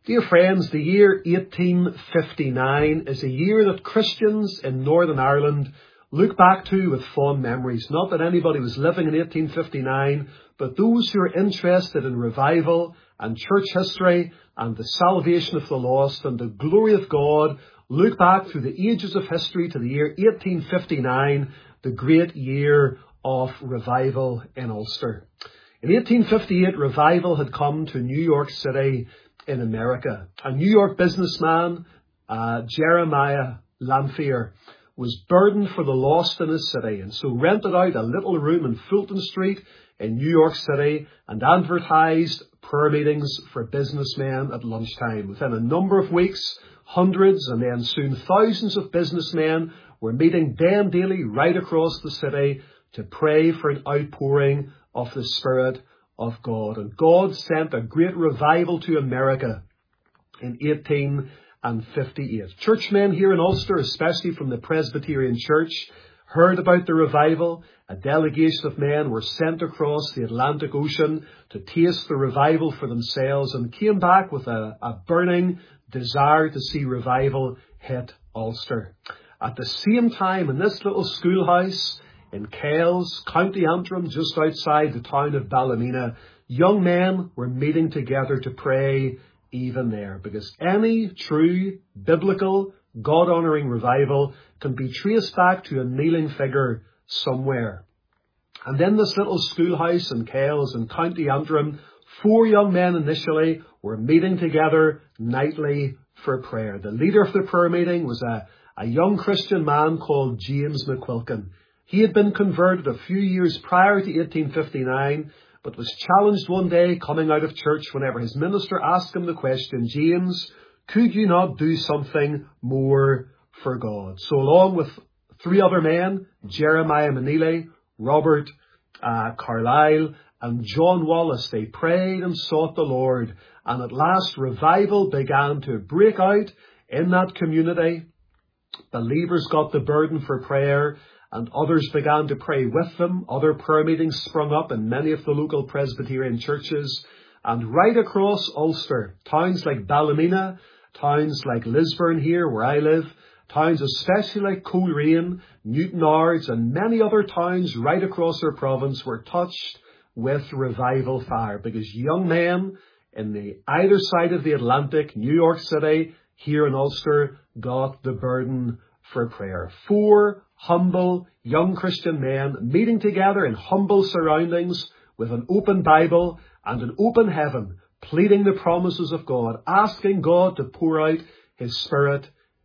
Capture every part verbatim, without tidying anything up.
Dear friends, the year eighteen fifty-nine is a year that Christians in Northern Ireland look back to with fond memories. Not that anybody was living in eighteen fifty-nine, but those who are interested in revival and church history and the salvation of the lost and the glory of God look back through the ages of history to the year eighteen fifty-nine, the great year of revival in Ulster. In eighteen fifty-eight, revival had come to New York City in America. A New York businessman, uh, Jeremiah Lanphier, was burdened for the lost in his city, and so rented out a little room in Fulton Street in New York City and advertised prayer meetings for businessmen at lunchtime. Within a number of weeks, hundreds and then soon thousands of businessmen were meeting then daily right across the city to pray for an outpouring of the Spirit of God. And God sent a great revival to America in eighteen fifty-eight. Churchmen here in Ulster, especially from the Presbyterian Church, heard about the revival. A delegation of men were sent across the Atlantic Ocean to taste the revival for themselves and came back with a, a burning desire to see revival hit Ulster. At the same time, in this little schoolhouse in Kells, County Antrim, just outside the town of Ballymena, young men were meeting together to pray even there, because any true, biblical, God-honouring revival can be traced back to a kneeling figure somewhere. And in this little schoolhouse in Kells in County Antrim, four young men initially were meeting together nightly for prayer. The leader of the prayer meeting was a, a young Christian man called James McQuilkin. He had been converted a few years prior to eighteen fifty-nine, but was challenged one day coming out of church whenever his minister asked him the question, "James, could you not do something more for God?" So along with three other men, Jeremiah Manile, Robert uh, Carlyle and John Wallace, they prayed and sought the Lord. And at last revival began to break out in that community. Believers got the burden for prayer, and others began to pray with them. Other prayer meetings sprung up in many of the local Presbyterian churches. And right across Ulster, towns like Ballymena, towns like Lisburn here where I live, towns especially like Coleraine, Newtownards and many other towns right across our province were touched with revival fire, because young men in the either side of the Atlantic, New York City, here in Ulster, got the burden for prayer. Four humble young Christian men meeting together in humble surroundings with an open Bible and an open heaven, pleading the promises of God, asking God to pour out His Spirit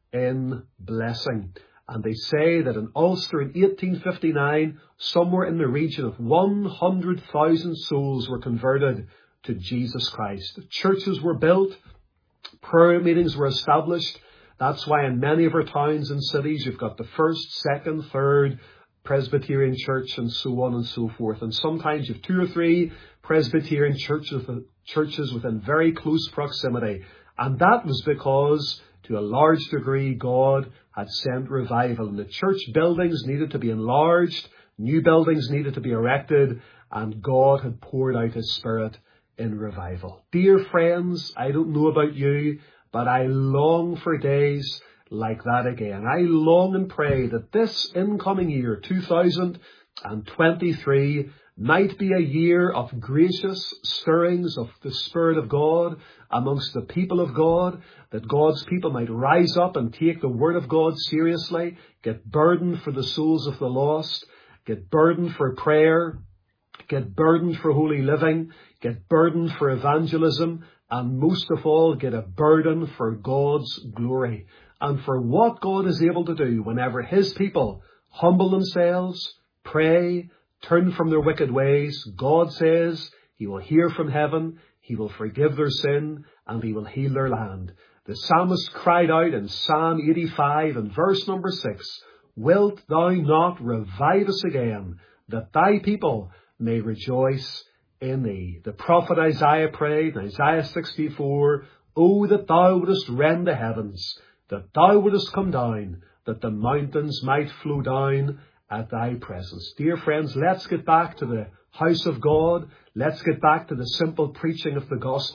in blessing. And they say that in Ulster in eighteen fifty-nine, somewhere in the region of one hundred thousand souls were converted to Jesus Christ. Churches were built, prayer meetings were established. That's why in many of our towns and cities, you've got the first, second, third Presbyterian church and so on and so forth. And sometimes you've two or three Presbyterian churches, churches within very close proximity. And that was because, to a large degree, God had sent revival. And the church buildings needed to be enlarged, new buildings needed to be erected, and God had poured out His Spirit in revival. Dear friends, I don't know about you, but I long for days like that again. I long and pray that this incoming year, two thousand twenty-three, might be a year of gracious stirrings of the Spirit of God amongst the people of God, that God's people might rise up and take the Word of God seriously, get burdened for the souls of the lost, get burdened for prayer, get burdened for holy living, get burdened for evangelism, and most of all, get a burden for God's glory and for what God is able to do whenever His people humble themselves, pray, turn from their wicked ways. God says He will hear from heaven, He will forgive their sin, and He will heal their land. The psalmist cried out in Psalm eighty-five and verse number six, "Wilt thou not revive us again, that thy people may rejoice in thee?" The prophet Isaiah prayed in Isaiah sixty-four, "Oh, that thou wouldest rend the heavens, that thou wouldest come down, that the mountains might flow down at thy presence." Dear friends, let's get back to the house of God. Let's get back to the simple preaching of the gospel.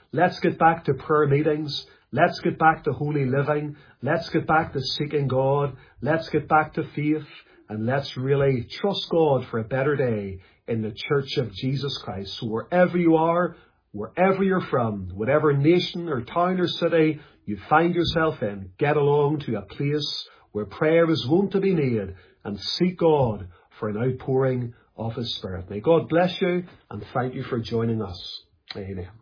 Let's get back to prayer meetings. Let's get back to holy living. Let's get back to seeking God. Let's get back to faith. And let's really trust God for a better day in the Church of Jesus Christ. So wherever you are, wherever you're from, whatever nation or town or city you find yourself in, get along to a place where prayer is wont to be made and seek God for an outpouring of His Spirit. May God bless you and thank you for joining us. Amen.